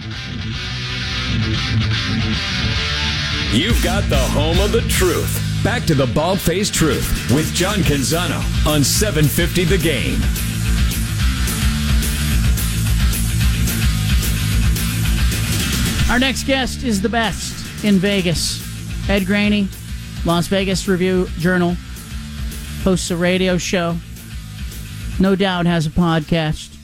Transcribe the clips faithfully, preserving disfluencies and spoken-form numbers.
You've got the home of the truth. Back to the Bald-Faced Truth with John Canzano on seven fifty The Game. Our next guest is the best in Vegas. Ed Graney, Las Vegas Review-Journal, hosts a radio show. No doubt has a podcast.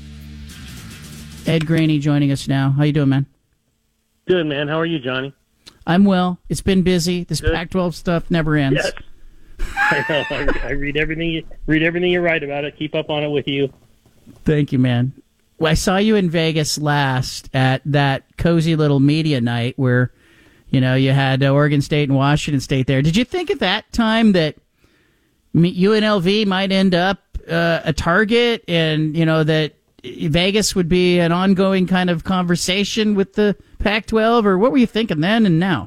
Ed Graney joining us now. How you doing, man? Good, man. How are you, Johnny? I'm well. It's been busy. This Pac twelve stuff never ends. Yes. I know. I, I read everything. You, read everything you write about it. Keep up on it with you. Thank you, man. Well, I saw you in Vegas last at that cozy little media night where, you know, you had uh, Oregon State and Washington State there. Did you think at that time that U N L V might end up uh, a target, and you know that Vegas would be an ongoing kind of conversation with the Pac twelve, or what were you thinking then and now?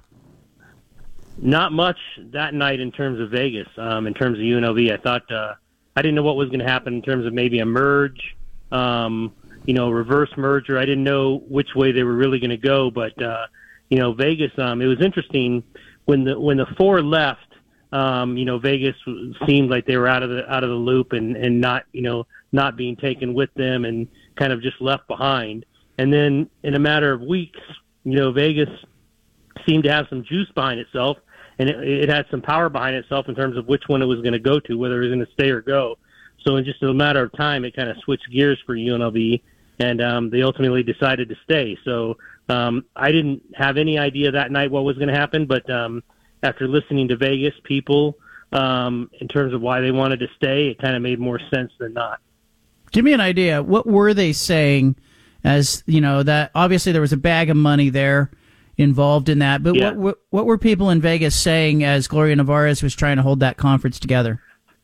Not much that night in terms of Vegas. Um, in terms of U N L V, I thought uh, I didn't know what was going to happen in terms of maybe a merge, um, you know, reverse merger. I didn't know which way they were really going to go, but uh, you know, Vegas. Um, it was interesting when the when the four left. Um, you know, Vegas seemed like they were out of the out of the loop and, and not you know not being taken with them and kind of just left behind. And then in a matter of weeks, you know, Vegas seemed to have some juice behind itself, and it, it had some power behind itself in terms of which one it was going to go to, whether it was going to stay or go. So in just a matter of time, it kind of switched gears for U N L V, and um, they ultimately decided to stay. So um, I didn't have any idea that night what was going to happen, but um, after listening to Vegas people um, in terms of why they wanted to stay, it kind of made more sense than not. Give me an idea. What were they saying? As you know, that obviously there was a bag of money there involved in that. But yeah. what, what what were people in Vegas saying as Gloria Nevarez was trying to hold that conference together?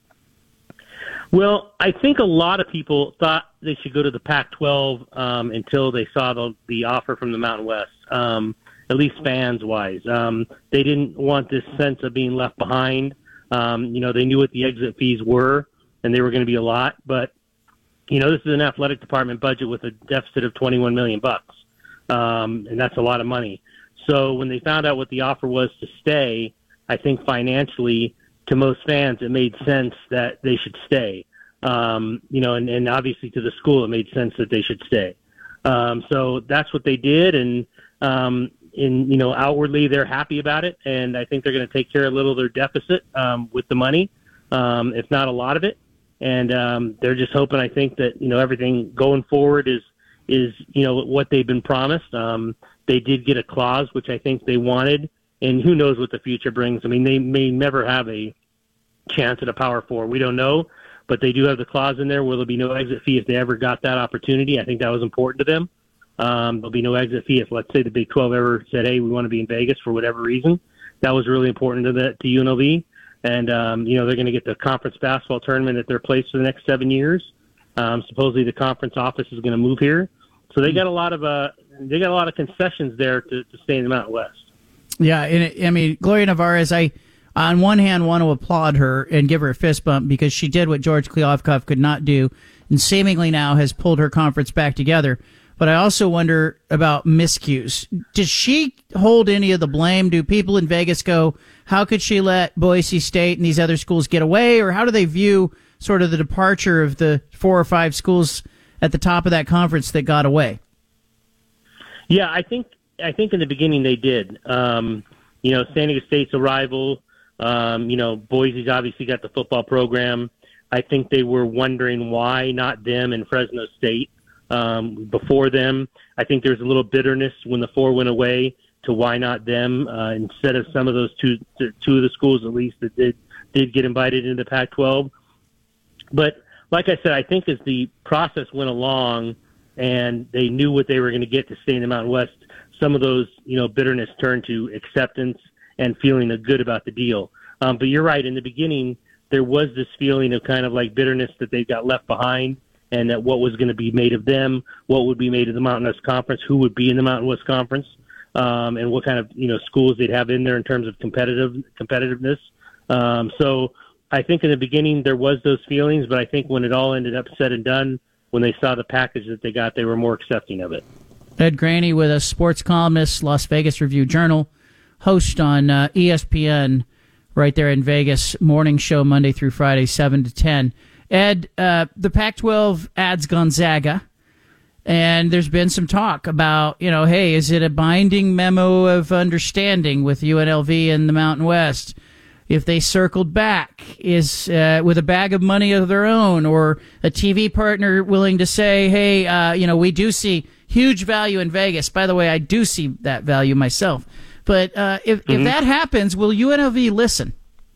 Well, I think a lot of people thought they should go to the Pac twelve um, until they saw the, the offer from the Mountain West, um, at least fans-wise. Um, they didn't want this sense of being left behind. Um, you know, they knew what the exit fees were, and they were going to be a lot. But, you know, this is an athletic department budget with a deficit of twenty-one million bucks, um, and that's a lot of money. So when they found out what the offer was to stay, I think financially, to most fans, it made sense that they should stay. Um, you know, and, and obviously to the school, it made sense that they should stay. Um, so that's what they did, and um, in you know, outwardly they're happy about it, and I think they're going to take care of a little of their deficit um, with the money, um, if not a lot of it. And um, they're just hoping, I think, that you know everything going forward is is you know what they've been promised. Um, they did get a clause, which I think they wanted. And who knows what the future brings. I mean, they may never have a chance at a Power Four. We don't know, but they do have the clause in there where there'll be no exit fee if they ever got that opportunity. I think that was important to them. Um, there'll be no exit fee if, let's say, the Big twelve ever said, hey, we want to be in Vegas for whatever reason. That was really important to, the, to U N L V. And, um, you know, they're going to get the conference basketball tournament at their place for the next seven years. Um, supposedly the conference office is going to move here. So they got a lot of uh, they got a lot of concessions there to, to stay in the Mountain West. Yeah, and it, I mean, Gloria Nevarez, I, on one hand, want to applaud her and give her a fist bump because she did what George Kliavkoff could not do and seemingly now has pulled her conference back together. But I also wonder about miscues. Does she hold any of the blame? Do people in Vegas go, how could she let Boise State and these other schools get away? Or how do they view sort of the departure of the four or five schools at the top of that conference that got away? Yeah, I think I think in the beginning they did. Um, you know, San Diego State's a rival. Um, you know, Boise's obviously got the football program. I think they were wondering why not them and Fresno State um, before them. I think there's a little bitterness when the four went away to why not them uh, instead of some of those two two of the schools at least that did did get invited into the Pac twelve. But like I said, I think as the process went along and they knew what they were going to get to stay in the Mountain West, some of those, you know, bitterness turned to acceptance and feeling good about the deal. Um, but you're right. In the beginning, there was this feeling of kind of like bitterness that they got left behind and that what was going to be made of them, what would be made of the Mountain West Conference, who would be in the Mountain West Conference, um, and what kind of, you know, schools they'd have in there in terms of competitive competitiveness. Um, so I think in the beginning there was those feelings, but I think when it all ended up said and done, when they saw the package that they got, they were more accepting of it. Ed Graney with us, sports columnist, Las Vegas Review-Journal, host on uh, E S P N right there in Vegas, morning show Monday through Friday, seven to ten. Ed, uh, the Pac twelve adds Gonzaga, and there's been some talk about, you know, hey, is it a binding memo of understanding with U N L V and the Mountain West? If they circled back, is uh, with a bag of money of their own, or a T V partner willing to say, hey, uh, you know, we do see huge value in Vegas. By the way, I do see that value myself. But uh, if, mm-hmm. if that happens, will U N L V listen?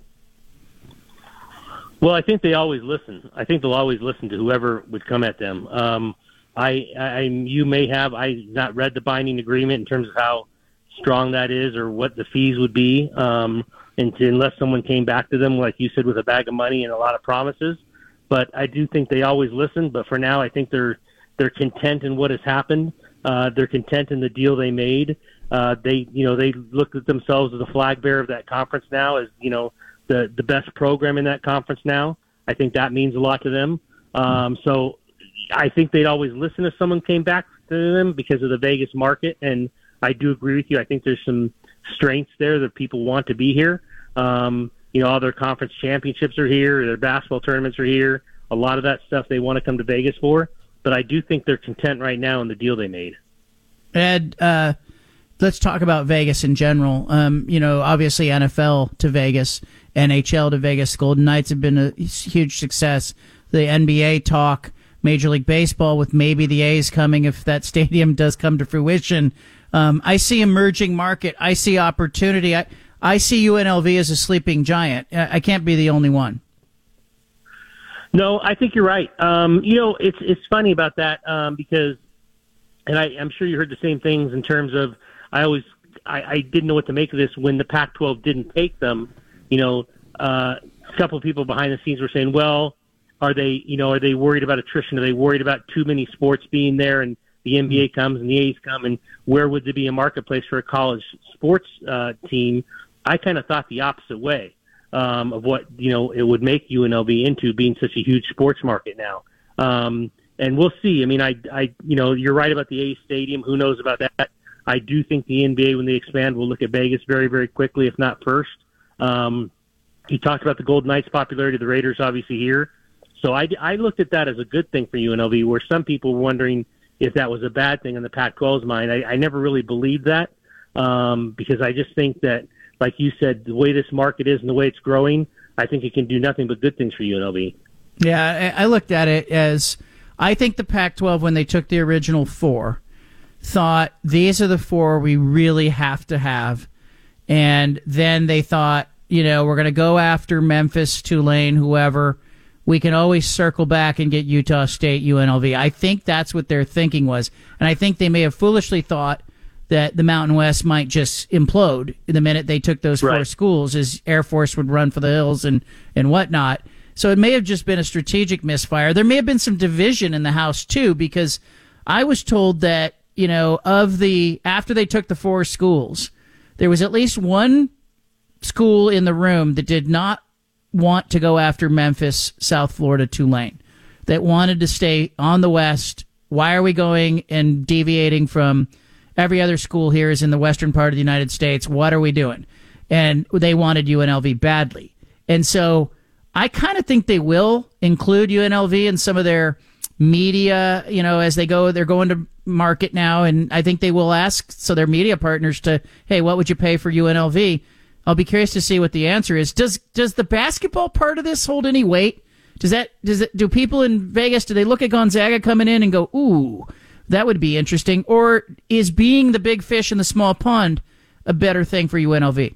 Well, I think they always listen. I think they'll always listen to whoever would come at them. Um, I, I, you may have, I not read the binding agreement in terms of how strong that is or what the fees would be. Um, And to, unless someone came back to them, like you said, with a bag of money and a lot of promises. But I do think they always listen. But for now, I think they're they're content in what has happened. Uh, they're content in the deal they made. Uh, they, you know, they looked at themselves as the flag bearer of that conference now, as you know, the the best program in that conference now. I think that means a lot to them. Um, so I think they'd always listen if someone came back to them because of the Vegas market. And I do agree with you. I think there's some strengths there that people want to be here. Um, you know, all their conference championships are here, their basketball tournaments are here. A lot of that stuff they want to come to Vegas for. But I do think they're content right now in the deal they made. Ed, uh, let's talk about Vegas in general. Um, you know, obviously N F L to Vegas, N H L to Vegas. Golden Knights have been a huge success. The N B A talk, Major League Baseball with maybe the A's coming if that stadium does come to fruition. Um, I see emerging market. I see opportunity. I, I see U N L V as a sleeping giant. I, I can't be the only one. No, I think you're right. Um, you know, it's it's funny about that um, because, and I, I'm sure you heard the same things in terms of I always I, I didn't know what to make of this when the Pac twelve didn't take them. You know, uh, a couple of people behind the scenes were saying, well, are they you know are they worried about attrition? Are they worried about too many sports being there and the N B A comes and the A's come, and where would there be a marketplace for a college sports uh, team? I kind of thought the opposite way um, of what you know it would make U N L V into being such a huge sports market now. Um, and we'll see. I mean, I, I, you know, you're right about the A's stadium. Who knows about that? I do think the N B A, when they expand, will look at Vegas very, very quickly, if not first. Um, you talked about the Golden Knights' popularity, the Raiders obviously here. So I, I looked at that as a good thing for U N L V, where some people were wondering if that was a bad thing in the Pac twelve's mind. I, I never really believed that um, because I just think that, like you said, the way this market is and the way it's growing, I think it can do nothing but good things for U N L V. Yeah, I looked at it as I think the Pac twelve, when they took the original four, thought these are the four we really have to have. And then they thought, you know, we're going to go after Memphis, Tulane, whoever. We can always circle back and get Utah State, U N L V. I think that's what their thinking was. And I think they may have foolishly thought that the Mountain West might just implode the minute they took those right. four schools, as Air Force would run for the hills and, and whatnot. So it may have just been a strategic misfire. There may have been some division in the House, too, because I was told that, you know, of the, after they took the four schools, there was at least one school in the room that did not want to go after Memphis, South Florida, Tulane, that wanted to stay on the West. Why are we going and deviating from every other school here is in the western part of the United States? What are we doing? And they wanted U N L V badly. And so I kind of think they will include U N L V in some of their media, you know, as they go, they're going to market now. And I think they will ask, so their media partners to, hey, what would you pay for U N L V? I'll be curious to see what the answer is. Does does the basketball part of this hold any weight? Does that does it do people in Vegas, do they look at Gonzaga coming in and go, ooh, that would be interesting? Or is being the big fish in the small pond a better thing for U N L V?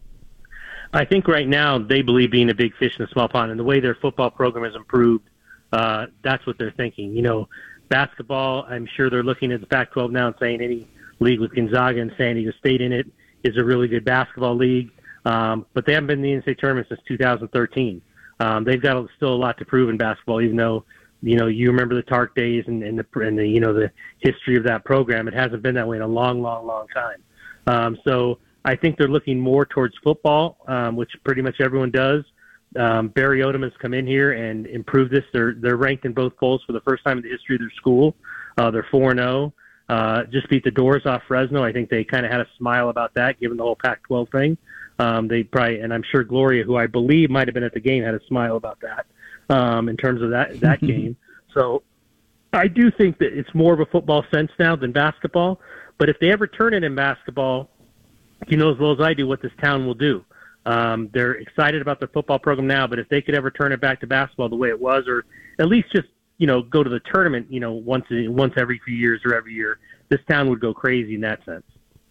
I think right now they believe being a big fish in a small pond, and the way their football program has improved, uh, that's what they're thinking. You know, basketball, I'm sure they're looking at the Pac twelve now and saying any league with Gonzaga and San Diego State in it is a really good basketball league. Um, but they haven't been in the N C double A tournament since two thousand thirteen. Um, they've got still a lot to prove in basketball, even though, you know, you remember the Tark days and, and, the, and the, you know, the history of that program. It hasn't been that way in a long, long, long time. Um, so I think they're looking more towards football, um, which pretty much everyone does. Um, Barry Odom has come in here and improved this. They're they're ranked in both polls for the first time in the history of their school. Uh, they're four and oh. uh, just beat the doors off Fresno. I think they kind of had a smile about that, given the whole Pac twelve thing. Um, they probably, and I'm sure Gloria, who I believe might have been at the game, had a smile about that um, in terms of that that game. So I do think that it's more of a football sense now than basketball. But if they ever turn it in basketball, you know as well as I do what this town will do. Um, they're excited about their football program now, but if they could ever turn it back to basketball the way it was, or at least just, you know, go to the tournament, you know, once once every few years or every year, this town would go crazy in that sense.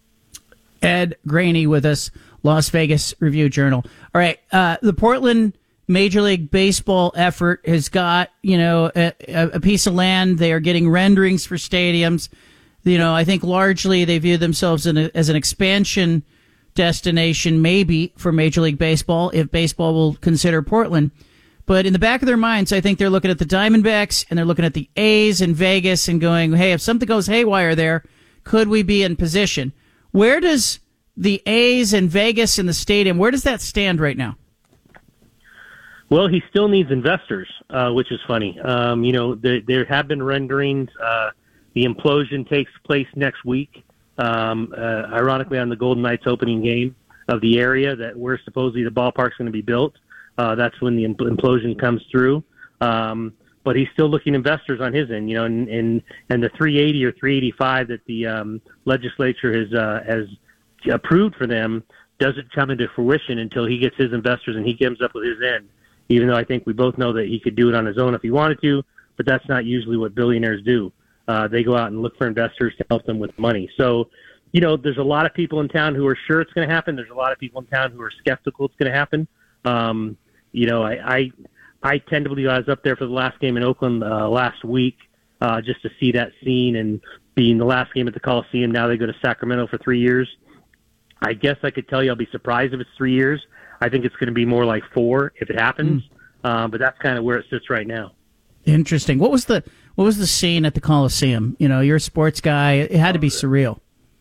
Ed Graney with us, Las Vegas Review-Journal. All right, uh, the Portland Major League Baseball effort has got, you know, a, a piece of land. They are getting renderings for stadiums. You know, I think largely they view themselves in a, as an expansion destination, maybe, for Major League Baseball, if baseball will consider Portland. But in the back of their minds, I think they're looking at the Diamondbacks and they're looking at the A's in Vegas and going, hey, if something goes haywire there, could we be in position? Where does the A's and Vegas in the stadium, where does that stand right now? Well, he still needs investors, uh, which is funny. Um, you know, there, there have been renderings. Uh, the implosion takes place next week. Um, uh, ironically, on the Golden Knights opening game of the area that where supposedly the ballpark's going to be built. Uh, that's when the implosion comes through. Um, but he's still looking investors on his end, you know, and, and, and the three eighty or three eighty-five that the um, legislature has, uh, has approved for them doesn't come into fruition until he gets his investors and he comes up with his end, even though I think we both know that he could do it on his own if he wanted to, but that's not usually what billionaires do. Uh, they go out and look for investors to help them with money. So, you know, there's a lot of people in town who are sure it's going to happen. There's a lot of people in town who are skeptical it's going to happen. Um, you know, I, I I tend to believe I was up there for the last game in Oakland uh, last week uh, just to see that scene, and being the last game at the Coliseum. Now they go to Sacramento for three years. I guess I could tell you I'll be surprised if it's three years. I think it's going to be more like four if it happens, mm. uh, but that's kind of where it sits right now. Interesting. What was the what was the scene at the Coliseum? You know, you're a sports guy. It had to be surreal.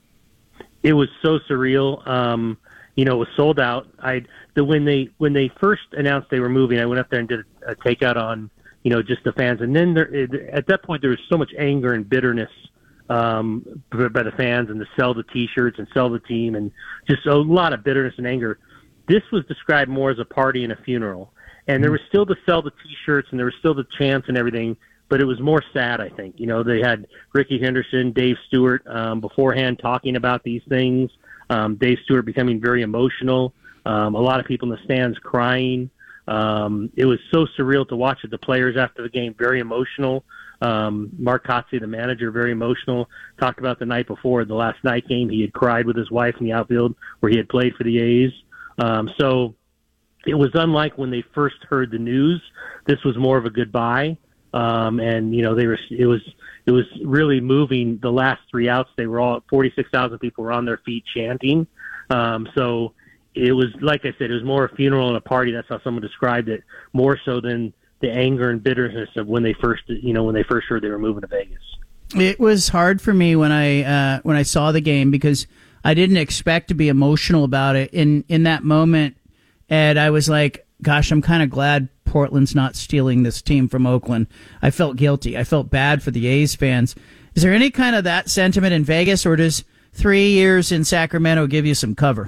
It was so surreal. Um, you know, it was sold out. I the when they when they first announced they were moving, I went up there and did a, a takeout on, you know, just the fans. And then there, at that point, there was so much anger and bitterness um, by the fans, and to sell the T-shirts and sell the team, and just a lot of bitterness and anger. This was described more as a party and a funeral. And there was still to sell the T-shirts, and there was still the chants and everything, but it was more sad, I think. You know, they had Ricky Henderson, Dave Stewart um, beforehand talking about these things. Um, Dave Stewart becoming very emotional. Um, a lot of people in the stands crying. Um, it was so surreal to watch it. The players after the game, very emotional. Um, Mark Kotze, the manager, very emotional. Talked about the night before, the last night game, he had cried with his wife in the outfield where he had played for the A's. Um, so it was unlike when they first heard the news. This was more of a goodbye. Um, and, you know, they were, it was, it was really moving. The last three outs, they were all, forty-six thousand people were on their feet chanting. Um, so it was, like I said, it was more a funeral and a party. That's how someone described it, more so than the anger and bitterness of when they first, you know, when they first heard they were moving to Vegas. It was hard for me when I, uh, when I saw the game, because I didn't expect to be emotional about it. In, in that moment, Ed, I was like, gosh, I'm kind of glad Portland's not stealing this team from Oakland. I felt guilty. I felt bad for the A's fans. Is there any kind of that sentiment in Vegas, or does three years in Sacramento give you some cover?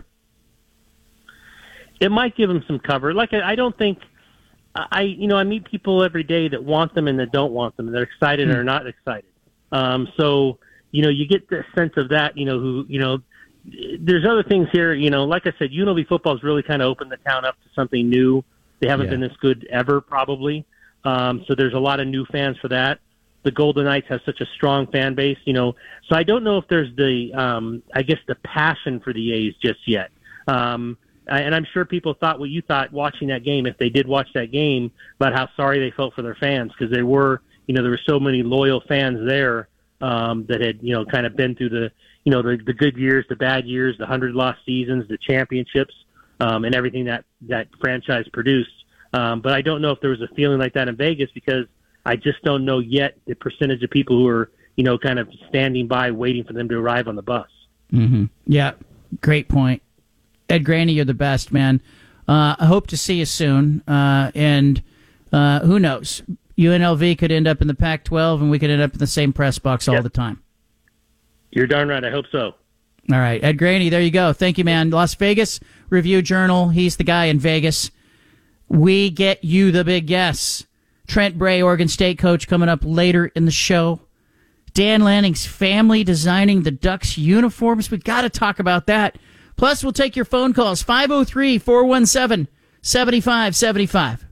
It might give them some cover. Like, I, I don't think, I, you know, I meet people every day that want them and that don't want them. They're excited mm. or not excited. Um, so, you know, you get the sense of that, you know, who, you know, there's other things here, you know, like I said, U N L V football has really kind of opened the town up to something new. They haven't yeah. been this good ever, probably. Um, so there's a lot of new fans for that. The Golden Knights have such a strong fan base, you know. So I don't know if there's the, um, I guess, the passion for the A's just yet. Um, and I'm sure people thought what you thought watching that game, if they did watch that game, about how sorry they felt for their fans, because there were, you know, there were so many loyal fans there um, that had, you know, kind of been through the, you know, the, the good years, the bad years, the hundred lost seasons, the championships, um, and everything that, that franchise produced. Um, but I don't know if there was a feeling like that in Vegas, because I just don't know yet the percentage of people who are, you know, kind of standing by waiting for them to arrive on the bus. Mm-hmm. Yeah, great point. Ed Graney, you're the best, man. Uh, I hope to see you soon. Uh, and uh, who knows? U N L V could end up in the Pac twelve, and we could end up in the same press box all yep. the time. You're darn right. I hope so. All right. Ed Graney, there you go. Thank you, man. Las Vegas Review-Journal. He's the guy in Vegas. We get you the big yes. Trent Bray, Oregon State coach, coming up later in the show. Dan Lanning's family designing the Ducks uniforms. We got to talk about that. Plus, we'll take your phone calls. five oh three, four one seven, seven five seven five.